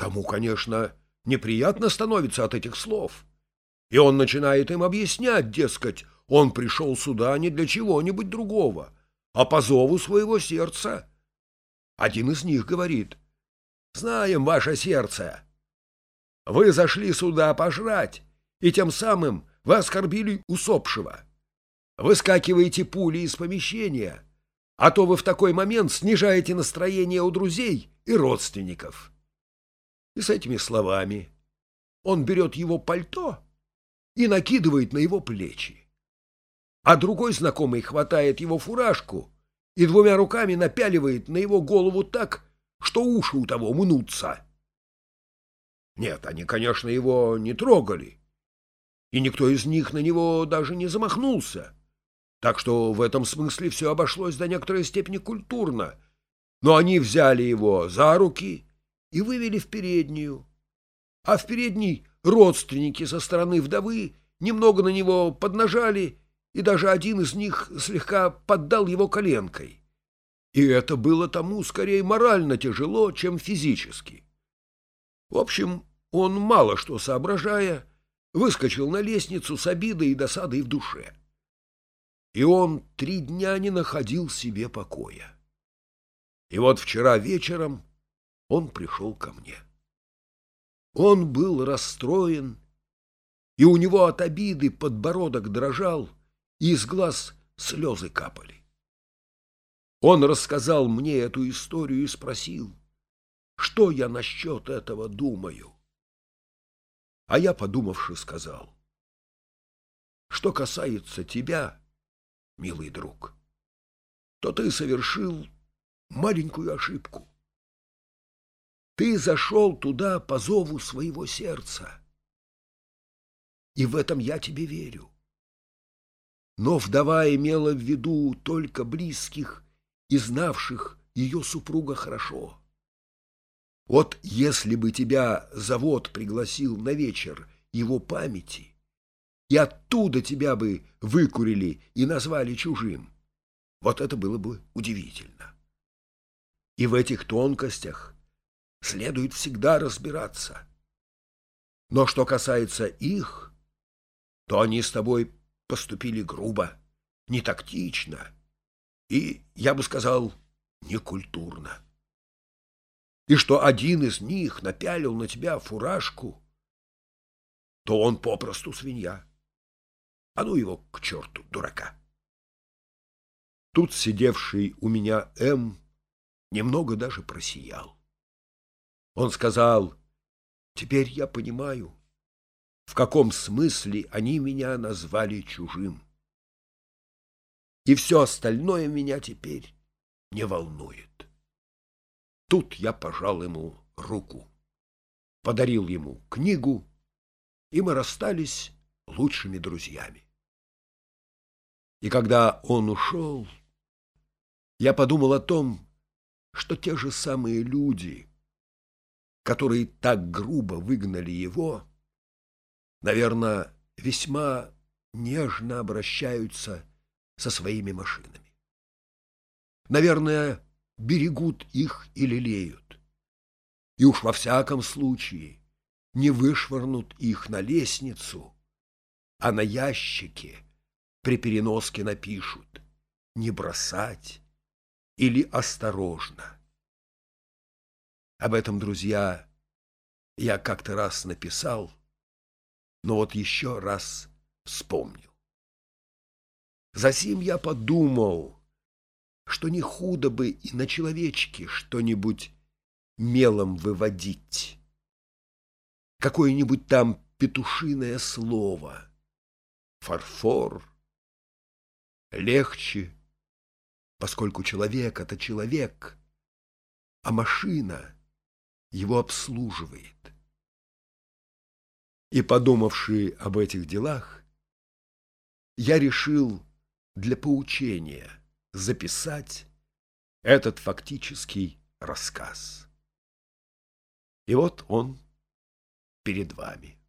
Тому, конечно, неприятно становится от этих слов. И он начинает им объяснять, дескать, он пришел сюда не для чего-нибудь другого, а по зову своего сердца. Один из них говорит: «Знаем ваше сердце. Вы зашли сюда пожрать, и тем самым вы оскорбили усопшего. Выскакиваете пулей из помещения, а то вы в такой момент снижаете настроение у друзей и родственников». И с этими словами он берет его пальто и накидывает на его плечи. А другой знакомый хватает его фуражку и двумя руками напяливает на его голову так, что уши у того мнутся. Нет, они, конечно, его не трогали, и никто из них на него даже не замахнулся, так что в этом смысле все обошлось до некоторой степени культурно, но они взяли его за руки и вывели в переднюю, а в передней родственники со стороны вдовы немного на него поднажали, и даже один из них слегка поддал его коленкой. И это было тому скорее морально тяжело, чем физически. В общем, он, мало что соображая, выскочил на лестницу с обидой и досадой в душе. И он 3 дня не находил себе покоя. И вот вчера вечером он пришел ко мне. Он был расстроен, и у него от обиды подбородок дрожал, и из глаз слезы капали. Он рассказал мне эту историю и спросил, что я насчет этого думаю. А я, подумавши, сказал: что касается тебя, милый друг, то ты совершил маленькую ошибку. Ты зашел туда по зову своего сердца, и в этом я тебе верю. Но вдова имела в виду только близких и знавших ее супруга хорошо. Вот если бы тебя завод пригласил на вечер его памяти, и оттуда тебя бы выкурили и назвали чужим, вот это было бы удивительно. И в этих тонкостях следует всегда разбираться. Но что касается их, то они с тобой поступили грубо, нетактично и, я бы сказал, некультурно. И что один из них напялил на тебя фуражку, то он попросту свинья. А ну его к черту, дурака. Тут сидевший у меня немного даже просиял. Он сказал: теперь я понимаю, в каком смысле они меня назвали чужим. И все остальное меня теперь не волнует. Тут я пожал ему руку, подарил ему книгу, и мы расстались лучшими друзьями. И когда он ушел, я подумал о том, что те же самые люди, которые так грубо выгнали его, наверное, весьма нежно обращаются со своими машинами. Наверное, берегут их и лелеют. И уж во всяком случае не вышвырнут их на лестницу, а на ящике при переноске напишут «не бросать» или «осторожно». Об этом, друзья, я как-то раз написал, но вот еще раз вспомнил. Засим я подумал, что не худо бы и на человечке что-нибудь мелом выводить, какое-нибудь там петушиное слово. Фарфор легче, поскольку человек — это человек, а машина его обслуживает. И, подумавши об этих делах, я решил для поучения записать этот фактический рассказ. И вот он перед вами.